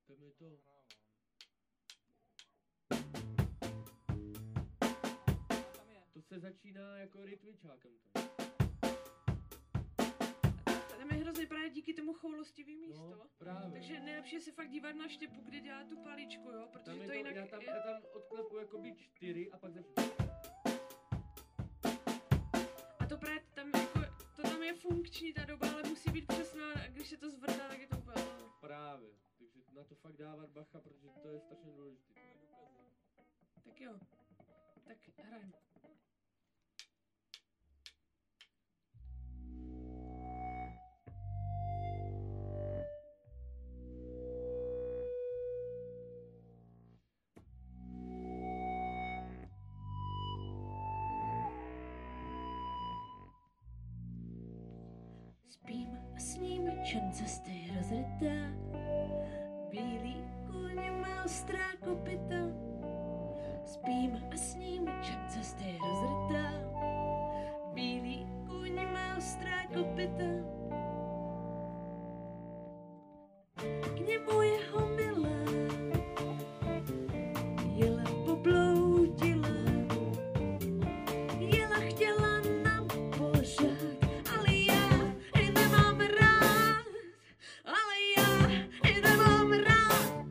Tam je to. To se začíná jako rytmičákem. Tam je hrozně právě díky tomu choulostivý místo. No, právě. Takže nejlepší je se fakt dívat na štěpu, kde dělá tu paličku, jo? Protože Tam je to jinak... já tam odklepu jakoby 4 a pak začnu. A to právě tam jako, to tam je funkční ta doba, ale musí být přesná a když se to zvrtá, tak je to úplně... Právě. Takže na to fakt dávat bacha, protože to je strašně důležité. Tak jo. Tak hrajme. Spím a sním, čem cesty rozrytá, bílý kůň má ostrá kopyta. Spím a sním, čem cesty rozrytá, bílý kůň má ostrá kopyta. K němu jeho milá jela pobloudila, jela chtěla na pořád, ale já ji nemám rád, ale já ji nemám rád.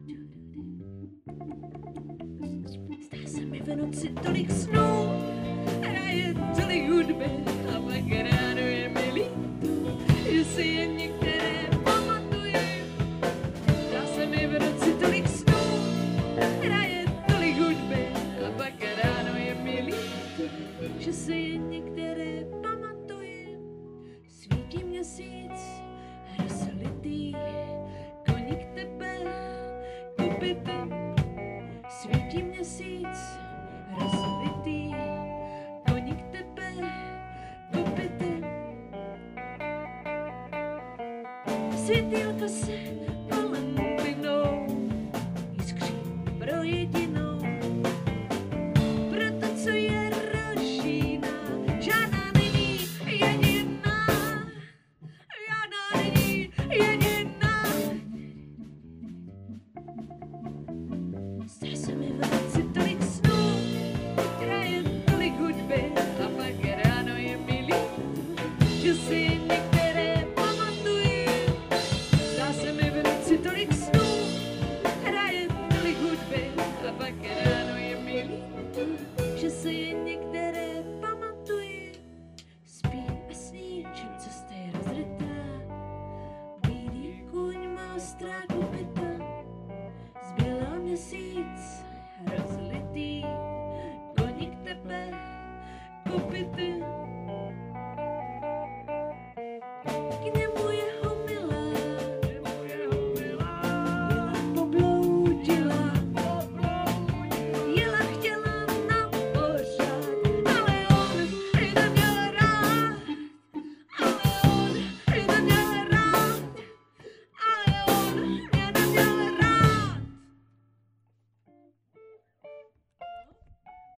Zdá se mi v noci tolik snů, hraje tolik hudby a pak ráno je mi líto, že si jen některé pamatuji. Zdá se mi v noci tolik snů, hraje tolik hudby a pak ráno je mi líto, že si jen některé pamatuji. Svítí měsíc, rozlitý, koník tebe, kupity. Svítí měsíc, rozlitý, koník tebe, kupity. Světýlka se kolem plynou, jiskří pro jedinou. Proto, co je rožína, žádná není jediná, žádná není jediná. Zdá se mi v noci tolik snů, hraje tolik hudby a pak ráno je mi líto, že si jen některé pamatuji. Zdá se mi v noci tolik snů, hraje tolik hudby a pak ráno je mi líto, že si jen některé pamatuji. Spí a sní, čem cesta je rozrytá, bílý kůň má ostrá kopyta. Zbyla měsíc, rozlitý, koník tebe, kopyty.